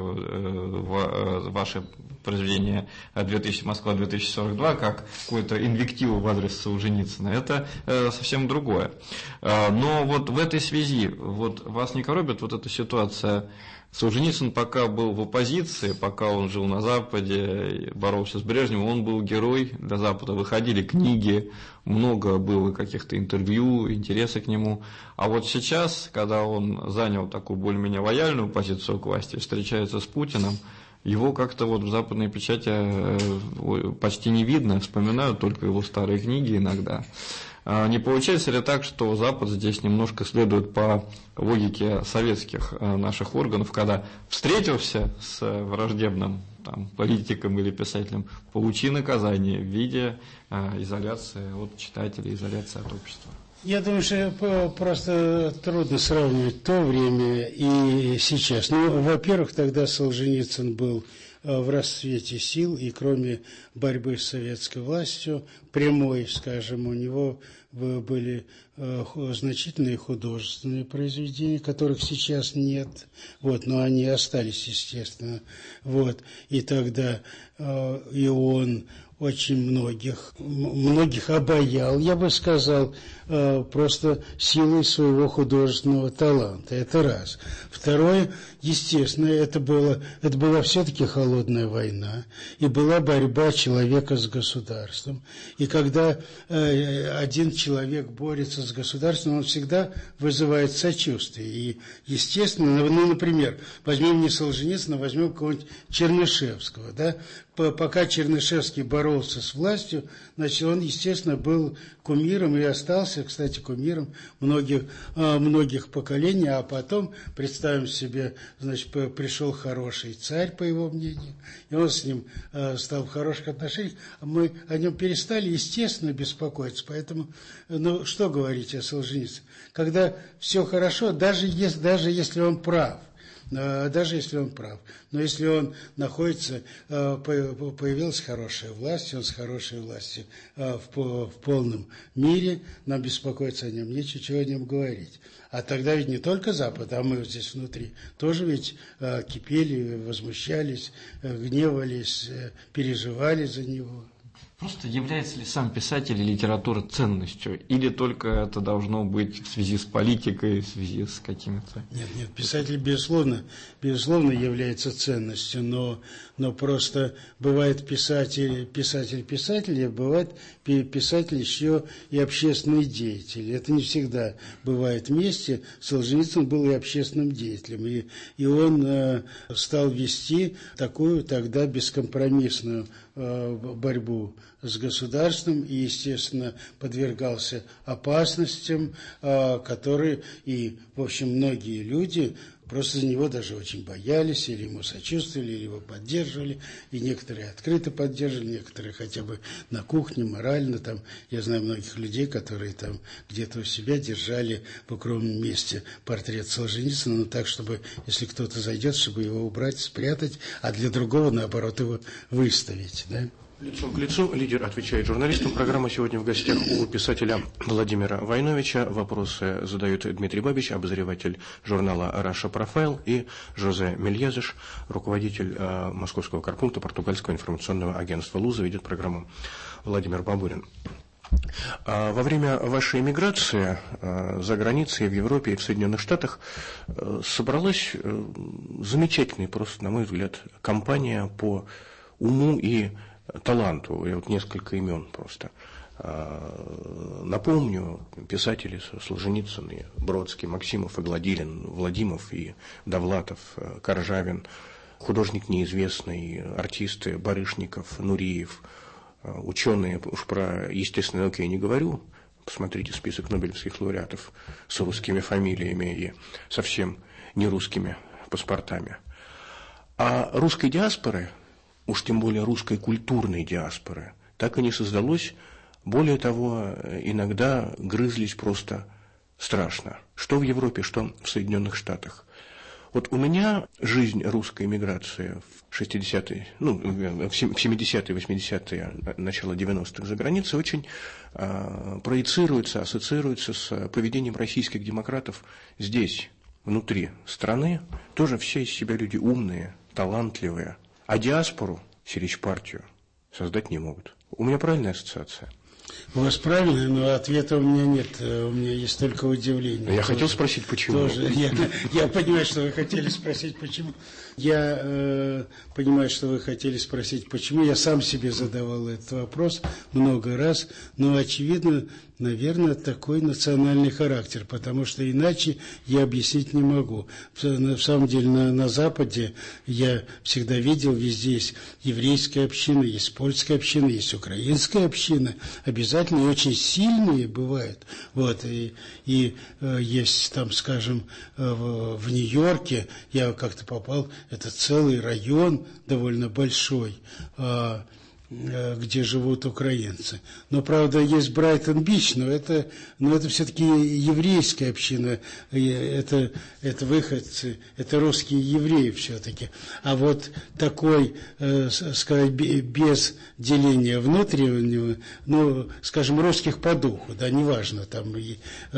рассматриваю э, ваши произведения две тысячи Москва две тысячи сорок два как какую-то инвективу в адрес Солженицына. Это э, совсем другое. Э, но вот в этой связи вот вас не коробит вот эта ситуация? Солженицын пока был в оппозиции, пока он жил на Западе, боролся с Брежневым, он был герой для Запада, выходили книги, много было каких-то интервью, интереса к нему. А вот сейчас, когда он занял такую более-менее лояльную позицию к власти, встречается с Путиным, его как-то вот в западной печати почти не видно, вспоминают только его старые книги иногда. Не получается ли так, что Запад здесь немножко следует по логике советских наших органов, когда встретился с враждебным там, политиком или писателем, получи наказание в виде изоляции от читателей, изоляции от общества? Я думаю, что просто трудно сравнивать то время и сейчас. Ну, во-первых, тогда Солженицын был в расцвете сил, и кроме борьбы с советской властью, прямой, скажем, у него были значительные художественные произведения, которых сейчас нет, вот, но они остались, естественно, вот, и тогда и он очень многих, многих обаял, я бы сказал, просто силой своего художественного таланта. Это раз. Второе, естественно, это, было, это была все-таки холодная война, и была борьба человека с государством. И когда один человек борется с государством, он всегда вызывает сочувствие. И, естественно, ну, например, возьмем не Солженицына, возьмем кого-нибудь Чернышевского, да? Пока Чернышевский боролся с властью, значит, он, естественно, был кумиром и остался, кстати, кумиром многих, многих поколений, а потом, представим себе, значит, пришел хороший царь, по его мнению, и он с ним стал в хороших отношениях, мы о нем перестали, естественно, беспокоиться, поэтому, ну, что говорить о Солженицыне? Когда все хорошо, даже если, даже если он прав, даже если он прав. Но если он находится, появилась хорошая власть, он с хорошей властью в полном мире, нам беспокоиться о нем нечего, чего о нем говорить. А тогда ведь не только Запад, а мы здесь внутри тоже ведь кипели, возмущались, гневались, переживали за него. Просто является ли сам писатель и литература ценностью? Или только это должно быть в связи с политикой, в связи с какими-то... Нет, нет, писатель, безусловно, безусловно является ценностью, но, но просто бывает писатель, писатель, писатель, а бывает писатель еще и общественный деятель. Это не всегда бывает вместе. Солженицын был и общественным деятелем, и, и он э, стал вести такую тогда бескомпромиссную э, борьбу с государством и, естественно, подвергался опасностям, которые и, в общем, многие люди просто за него даже очень боялись, или ему сочувствовали, или его поддерживали, и некоторые открыто поддерживали, некоторые хотя бы на кухне, морально, там, я знаю многих людей, которые там где-то у себя держали в укромном месте портрет Солженицына, но так, чтобы, если кто-то зайдет, чтобы его убрать, спрятать, а для другого, наоборот, его выставить, да? Лицом к лицу лидер отвечает журналистам. Программа сегодня в гостях у писателя Владимира Войновича. Вопросы задают Дмитрий Бабич, обозреватель журнала Russia Profile, и Жозе Мельязеш, руководитель э, московского корпункта португальского информационного агентства «Луза». Ведет программу Владимир Бабурин. А во время вашей эмиграции э, за границей, в Европе и в Соединенных Штатах э, собралась э, замечательная, просто, на мой взгляд, кампания по уму и таланту. Я вот несколько имен просто напомню. Писатели Солженицын, и Бродский, Максимов, и Гладилин, Владимиров, и Довлатов, Коржавин, художник неизвестный, артисты Барышников, Нуриев, ученые, уж про естественные науки я не говорю, посмотрите список нобелевских лауреатов с русскими фамилиями и совсем не русскими паспортами. А русской диаспоры, уж тем более русской культурной диаспоры, так и не создалось. Более того, иногда грызлись просто страшно. Что в Европе, что в Соединенных Штатах. Вот у меня жизнь русской эмиграции в шестидесятые, ну, в семидесятые, восьмидесятые, начало девяностых за границей очень э, проецируется, ассоциируется с поведением российских демократов здесь, внутри страны. Тоже все из себя люди умные, талантливые. А диаспору, сирич-партию, создать не могут. У меня правильная ассоциация? У вас правильно, но ответа у меня нет. У меня есть только удивление. Я тоже хотел спросить, почему. Тоже. Я, я понимаю, что вы хотели спросить, почему. Я э, понимаю, что вы хотели спросить, почему. Я сам себе задавал этот вопрос много раз. Но, очевидно, наверное, такой национальный характер, потому что иначе я объяснить не могу. На самом деле, на, на Западе я всегда видел, везде есть еврейская община, есть польская община, есть украинская община. Обязательно и очень сильные бывают. Вот, и и э, есть там, скажем, э, в, в Нью-Йорке, я как-то попал, это целый район довольно большой, э, где живут украинцы. Но, правда, есть Брайтон-Бич, но это, но это все-таки еврейская община, это, это выходцы, это русские евреи все-таки. А вот такой, э, сказать, без деления внутреннего, ну, скажем, русских по духу, да, неважно, там, э,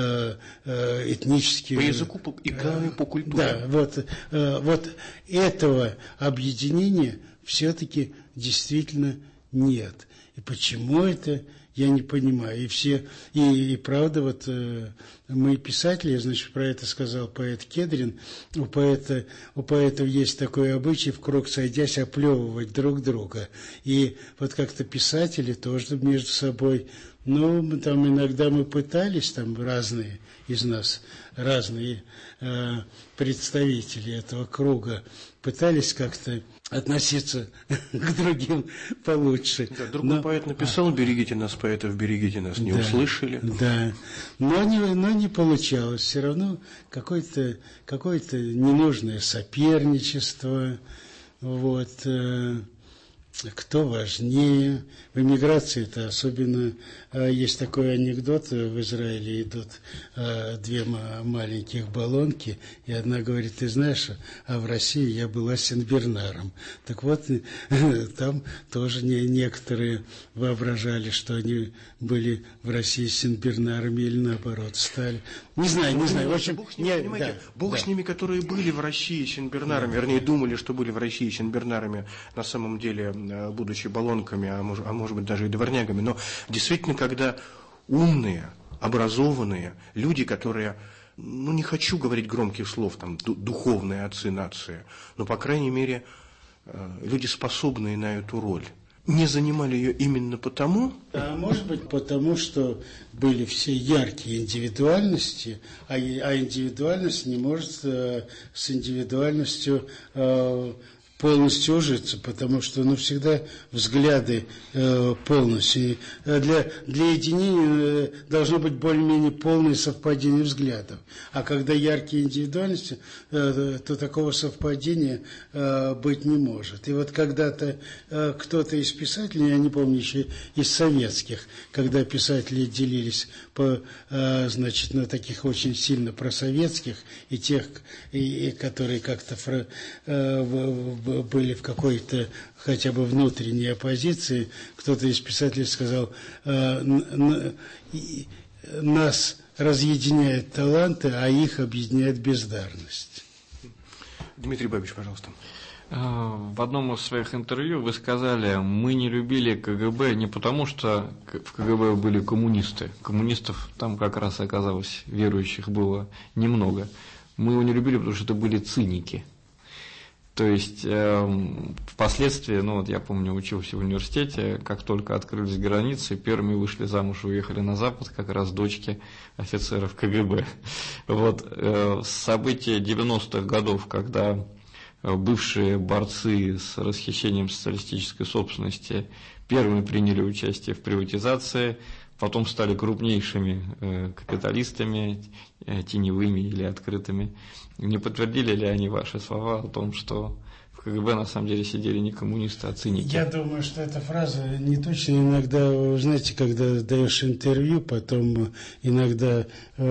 э, этнические... По языку и э, по культуре. Да, вот, э, вот этого объединения все-таки действительно нет. И почему это, я не понимаю. И все, и, и правда, вот э, мы писатели, значит, про это сказал поэт Кедрин, у поэта, у поэтов есть такой обычай, в круг сойдясь, оплевывать друг друга. И вот как-то писатели тоже между собой, ну, там иногда мы пытались, там разные из нас, разные э, представители этого круга, пытались как-то относиться к другим получше. Да, другой но, поэт написал: «Берегите нас, поэтов, берегите нас», не да, услышали. Да, но не, но не получалось. Все равно какое-то, какое-то ненужное соперничество. Вот. кто важнее. В эмиграции это особенно. Есть такой анекдот: в Израиле идут две маленьких баллонки, и одна говорит: ты знаешь, а в России я была сенбернаром. Так вот, там тоже некоторые воображали, что они были в России сенбернарами или наоборот стали. Не знаю, не знаю. В общем, Бог с ними, не, понимаете, да, Бог да. с ними, которые были в России сенбернарами, да. вернее, думали, что были в России сенбернарами, на самом деле, будучи баллонками, а может, а может быть даже и дворнягами. Но действительно, когда умные, образованные люди, которые, ну не хочу говорить громких слов, там, духовные отцы нации, но, по крайней мере, люди, способные на эту роль, не занимали ее именно потому? А может быть потому, что были все яркие индивидуальности, а, а индивидуальность не может э, с индивидуальностью э, полностью ужиться, потому что, ну, всегда взгляды э, полностью. Для, для единения э, должно быть более-менее полное совпадение взглядов. А когда яркие индивидуальности, э, то такого совпадения э, быть не может. И вот когда-то э, кто-то из писателей, я не помню, еще из советских, когда писатели делились по, э, значит, на таких очень сильно просоветских и тех, и, и которые как-то фра, э, в, в, были в какой-то хотя бы внутренней оппозиции, кто-то из писателей сказал: нас разъединяют таланты, а их объединяет бездарность. Дмитрий Бабич, пожалуйста. В одном из своих интервью вы сказали: мы не любили КГБ не потому, что в КГБ были коммунисты. Коммунистов там как раз оказалось, верующих было немного. Мы его не любили, потому что это были циники. То есть э, впоследствии, ну вот я помню, учился в университете, как только открылись границы, первыми вышли замуж и уехали на Запад как раз дочки офицеров КГБ. Вот э, события девяностых годов, когда бывшие борцы с расхищением социалистической собственности первыми приняли участие в приватизации, потом стали крупнейшими э, капиталистами, э, теневыми или открытыми. Не подтвердили ли они ваши слова о том, что в КГБ на самом деле сидели не коммунисты, а циники? Я думаю, что эта фраза не точно. Иногда, вы знаете, когда даешь интервью, потом иногда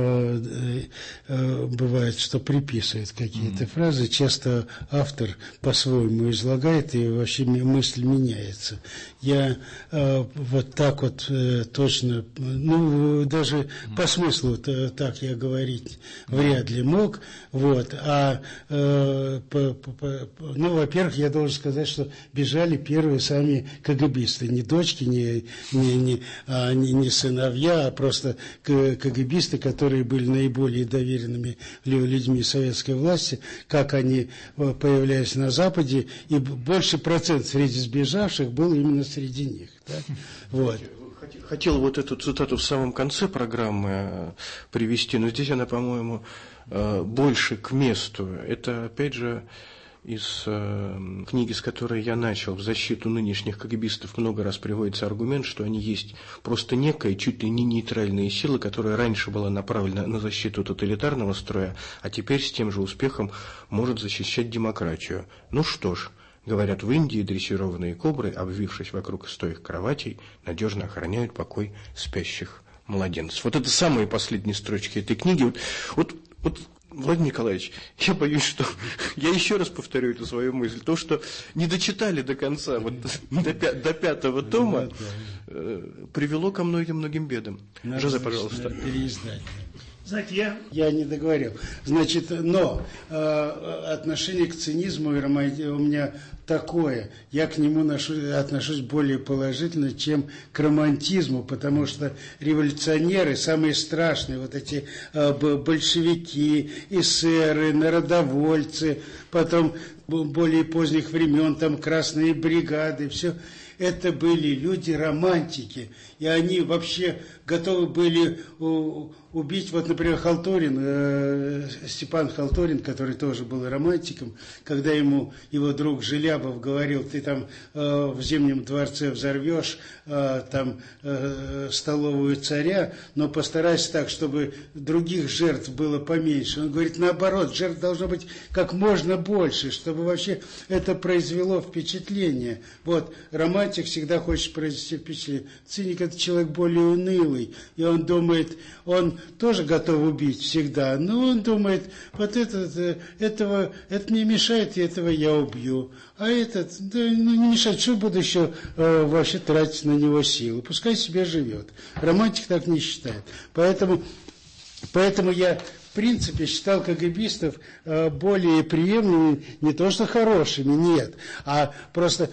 э, э, бывает, что приписывают какие-то mm-hmm. фразы. Часто автор по-своему излагает, и вообще мысль меняется. Я э, вот так вот э, точно, ну, даже mm-hmm. по смыслу так я говорить вряд ли мог. Вот, а э, по, по, ну, во-первых, я должен сказать, что бежали первые сами КГБисты, не дочки, не, не, не, а, не, не сыновья, а просто КГБисты, которые были наиболее доверенными людьми советской власти, как они появлялись на Западе, и больше процент среди сбежавших был именно среди них. Да? Вот. Хотел вот эту цитату в самом конце программы привести, но здесь она, по-моему, больше к месту. Это, опять же, из э, книги, с которой я начал, в защиту нынешних КГБистов, много раз приводится аргумент, что они есть просто некая, чуть ли не нейтральная сила, которая раньше была направлена на защиту тоталитарного строя, а теперь с тем же успехом может защищать демократию. Ну что ж, говорят, в Индии дрессированные кобры, обвившись вокруг стоек кроватей, надежно охраняют покой спящих младенцев. Вот это самые последние строчки этой книги. Вот, вот, вот Владимир Николаевич, я боюсь, что я еще раз повторю эту свою мысль. То, что не дочитали до конца, вот до, пя, до пятого тома, э, привело ко многим-многим бедам. Надо, Жозе, значит, пожалуйста. Переиздать. Знаете, я... Я не договорил. Значит, но э, отношение к цинизму и романтизму у меня такое. Я к нему ношу, отношусь более положительно, чем к романтизму, потому что революционеры, самые страшные, вот эти э, большевики, эсеры, народовольцы, потом более поздних времен, там красные бригады, все. Это были люди-романтики, и они вообще готовы были убить, вот, например, Халтурин, э, Степан Халтурин, который тоже был романтиком, когда ему его друг Желябов говорил, ты там э, в Зимнем дворце взорвешь э, там э, столовую царя, но постарайся так, чтобы других жертв было поменьше. Он говорит, наоборот, жертв должно быть как можно больше, чтобы вообще это произвело впечатление. Вот, романтик всегда хочет произвести впечатление. Циник – это человек более унылый, и он думает, он тоже готов убить всегда, но он думает, вот этот, этого, это не мешает, и этого я убью. А этот, да, ну, не мешает, что буду еще э, вообще тратить на него силы, пускай себе живет. Романтик так не считает. Поэтому, поэтому я... В принципе, считал КГБистов более приемлемыми, не то что хорошими, нет, а просто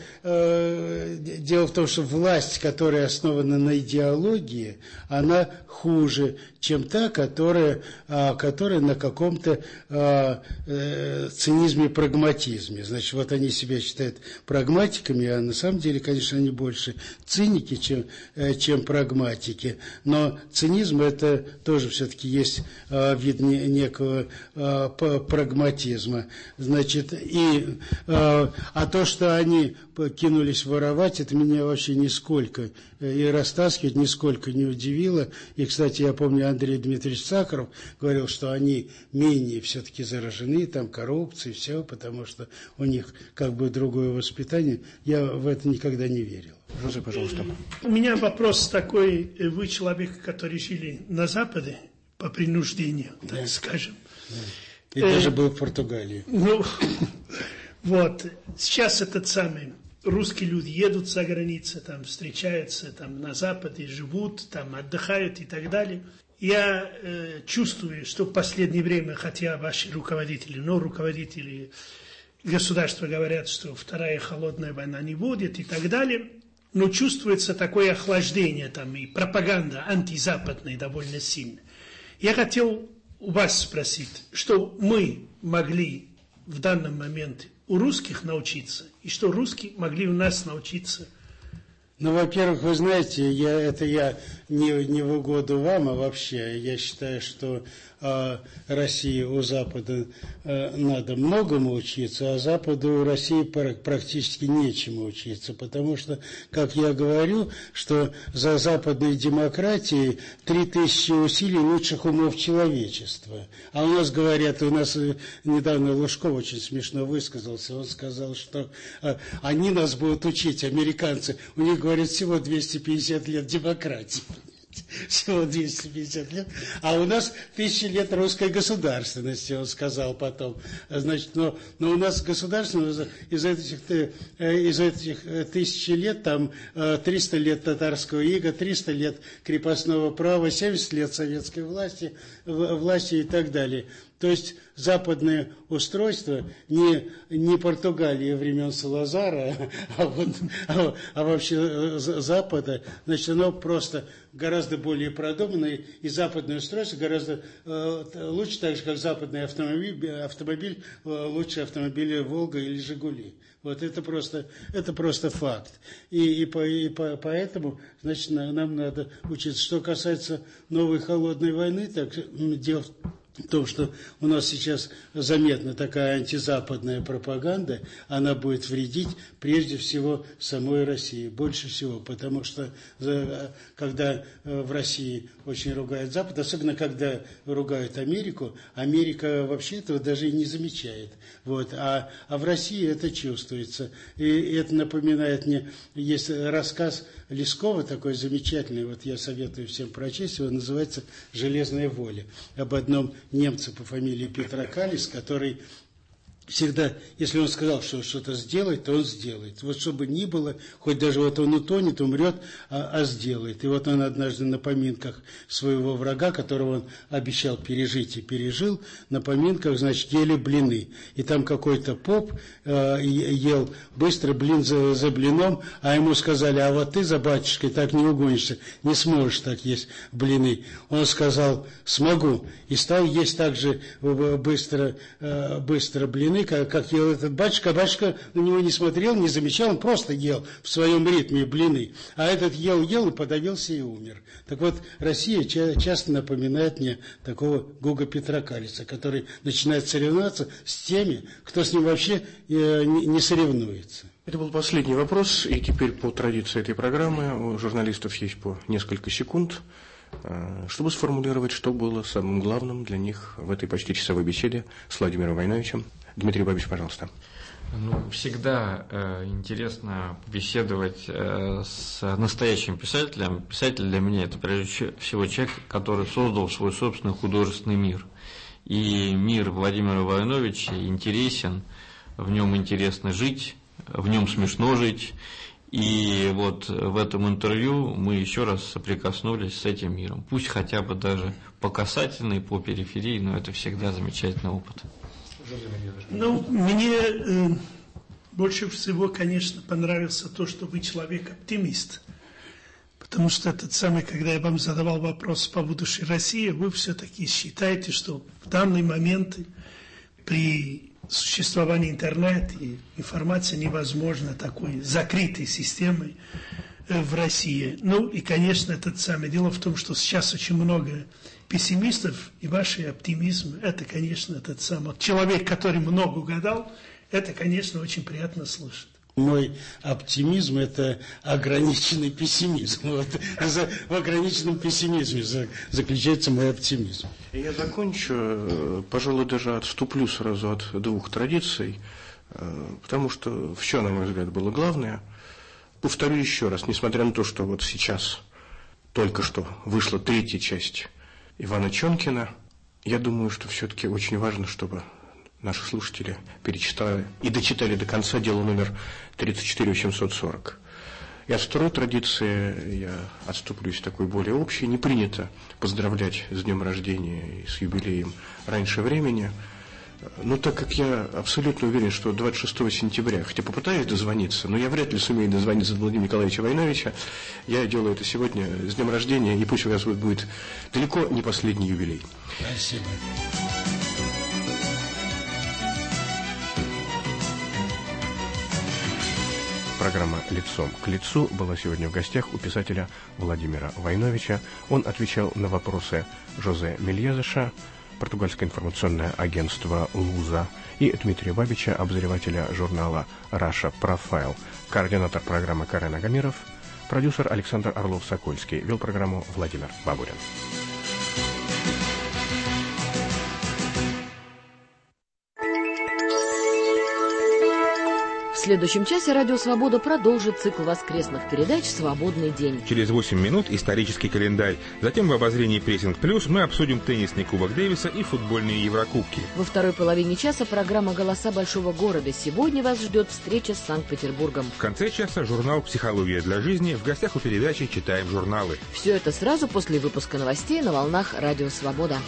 э, дело в том, что власть, которая основана на идеологии, она хуже, чем та, которая, э, которая на каком-то э, э, цинизме, прагматизме. Значит, вот они себя считают прагматиками, а на самом деле, конечно, они больше циники, чем, э, чем прагматики. Но цинизм это тоже все-таки есть э, вид некого э, прагматизма. Значит, и, э, а то, что они кинулись воровать, это меня вообще нисколько и растаскивать нисколько не удивило. И, кстати, я помню, Андрей Дмитриевич Сахаров говорил, что они менее все-таки заражены там коррупцией, все, потому что у них как бы другое воспитание. Я в это никогда не верил. Жозе, пожалуйста. У меня вопрос такой. Вы человек, который жили на Западе по принуждению, так да. скажем. Да. И э, даже был в Португалии. Ну, вот. Сейчас этот самый... Русские люди едут за границу, там встречаются там, на Западе, живут, там отдыхают и так далее. Я э, чувствую, что в последнее время, хотя ваши руководители, но руководители государства говорят, что вторая холодная война не будет и так далее, но чувствуется такое охлаждение там и пропаганда антизападная довольно сильная. Я хотел у вас спросить, что мы могли в данный момент у русских научиться, и что русские могли у нас научиться? Ну, во-первых, вы знаете, я, это я не, не в угоду вам, а вообще, я считаю, что э, России у Запада э, надо многому учиться, а Западу у России практически нечему учиться, потому что, как я говорю, что за западной демократией три тысячи усилий лучших умов человечества. А у нас говорят, у нас недавно Лужков очень смешно высказался, он сказал, что э, они нас будут учить, американцы, у них, говорят, всего двести пятьдесят лет демократии. Всего двести пятьдесят лет. А у нас тысячи лет русской государственности, он сказал потом. Значит, но, но у нас государственность из этих, из этих тысячи лет, там триста лет татарского ига, триста лет крепостного права, семьдесят лет советской власти, власти и так далее. То есть западное устройство не, не Португалия времен Салазара, а, вот, а, а вообще Запада, значит, оно просто гораздо более продуманное, и западное устройство гораздо э, лучше, так же, как западный автомобиль, автомобиль э, лучше автомобиля «Волга» или «Жигули». Вот это просто, это просто факт. И, и, по, и по, поэтому, значит, нам надо учиться. Что касается новой холодной войны, так дело в том, что у нас сейчас заметна такая антизападная пропаганда, она будет вредить прежде всего самой России, больше всего, потому что когда в России очень ругают Запад, особенно когда ругают Америку, Америка вообще этого даже и не замечает. Вот. А, а в России это чувствуется. И это напоминает мне, есть рассказ Лескова такой замечательный, вот я советую всем прочесть, его называется «Железная воля», об одном немце по фамилии Петракалис, который всегда, если он сказал, что что-то сделает, то он сделает. Вот чтобы ни было, хоть даже вот он утонет, умрет, а, а сделает. И вот он однажды на поминках своего врага, которого он обещал пережить и пережил, на поминках, значит, ели блины. И там какой-то поп э, ел быстро блин за, за блином, а ему сказали, а вот ты за батюшкой так не угонишься, не сможешь так есть блины. Он сказал, смогу. И стал есть так же быстро, э, быстро блины. блины, как, как ел этот батюшка. Батюшка на него не смотрел, не замечал, он просто ел в своем ритме блины. А этот ел-ел и подавился и умер. Так вот, Россия ча- часто напоминает мне такого Гуга Петракалица, который начинает соревноваться с теми, кто с ним вообще э, не, не соревнуется. Это был последний вопрос, и теперь по традиции этой программы у журналистов есть по несколько секунд, чтобы сформулировать, что было самым главным для них в этой почти часовой беседе с Владимиром Войновичем. Дмитрий Бабич, пожалуйста. Ну, всегда э, интересно беседовать э, с настоящим писателем. Писатель для меня – это прежде всего человек, который создал свой собственный художественный мир. И мир Владимира Войновича интересен, в нем интересно жить, в нем смешно жить. И вот в этом интервью мы еще раз соприкоснулись с этим миром. Пусть хотя бы даже по касательной, по периферии, но это всегда замечательный опыт. Ну, мне э, больше всего, конечно, понравился то, что вы человек-оптимист. Потому что этот самый, когда я вам задавал вопрос по будущей России, вы все-таки считаете, что в данный момент при существование интернета и информация невозможна такой закрытой системой в России. Ну и, конечно, это самое дело в том, что сейчас очень много пессимистов, и ваш оптимизм, это, конечно, этот самый человек, который много угадал, это, конечно, очень приятно слышать. Мой оптимизм – это ограниченный пессимизм. Вот, за, в ограниченном пессимизме за, заключается мой оптимизм. Я закончу, пожалуй, даже отступлю сразу от двух традиций, потому что все, на мой взгляд, было главное. Повторю еще раз, несмотря на то, что вот сейчас только что вышла третья часть Ивана Чонкина, я думаю, что все-таки очень важно, чтобы наши слушатели перечитали и дочитали до конца дело номер тридцать четыре восемьсот сорок. И от второй традиции я отступлюсь такой более общей. Не принято поздравлять с днем рождения и с юбилеем раньше времени. Но так как я абсолютно уверен, что двадцать шестого сентября, хотя попытаюсь дозвониться, но я вряд ли сумею дозвониться до Владимира Николаевича Войновича, я делаю это сегодня с днем рождения, и пусть у вас будет далеко не последний юбилей. Спасибо. Программа «Лицом к лицу» была сегодня в гостях у писателя Владимира Войновича. Он отвечал на вопросы Жозе Мельезеша, португальское информационное агентство «Луза», и Дмитрия Бабича, обозревателя журнала «Раша Профайл», координатор программы Карен Агамиров, продюсер Александр Орлов-Сокольский. Вел программу Владимир Бабурин. В следующем часе «Радио Свобода» продолжит цикл воскресных передач «Свободный день». Через восемь минут исторический календарь. Затем в обозрении «Прессинг Плюс» мы обсудим теннисный Кубок Дэвиса и футбольные Еврокубки. Во второй половине часа программа «Голоса большого города». Сегодня вас ждет встреча с Санкт-Петербургом. В конце часа журнал «Психология для жизни». В гостях у передачи «Читаем журналы». Все это сразу после выпуска новостей на волнах «Радио Свобода».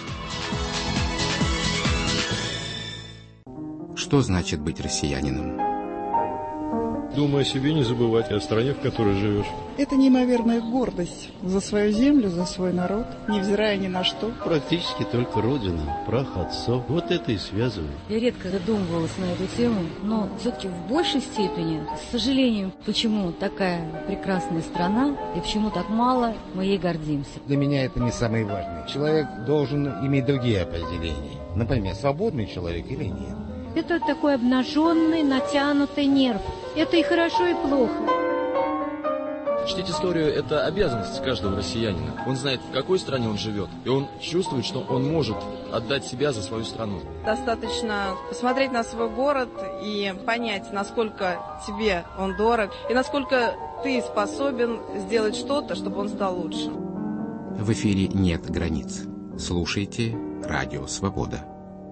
Что значит быть россиянином? Думая о себе, не забывать о стране, в которой живешь. Это неимоверная гордость за свою землю, за свой народ, невзирая ни на что. Практически только родина, прах отцов. Вот это и связывает. Я редко задумывалась на эту тему, но все-таки в большей степени, с сожалением, почему такая прекрасная страна и почему так мало мы ей гордимся. Для меня это не самое важное. Человек должен иметь другие определения. Например, свободный человек или нет. Это такой обнаженный, натянутый нерв. Это и хорошо, и плохо. Чтить историю – это обязанность каждого россиянина. Он знает, в какой стране он живет, и он чувствует, что он может отдать себя за свою страну. Достаточно посмотреть на свой город и понять, насколько тебе он дорог, и насколько ты способен сделать что-то, чтобы он стал лучше. В эфире нет границ. Слушайте «Радио Свобода».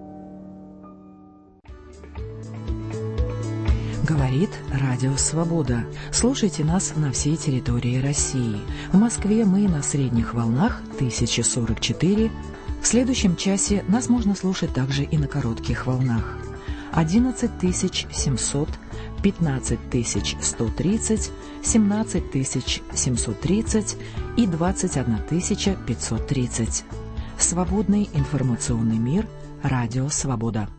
Говорит Радио Свобода. Слушайте нас на всей территории России. В Москве мы на средних волнах тысяча сорок четыре. В следующем часе нас можно слушать также и на коротких волнах. одиннадцать тысяч семьсот, пятнадцать тысяч сто тридцать, семнадцать тысяч семьсот тридцать и двадцать одна тысяча пятьсот тридцать. Свободный информационный мир. Радио Свобода.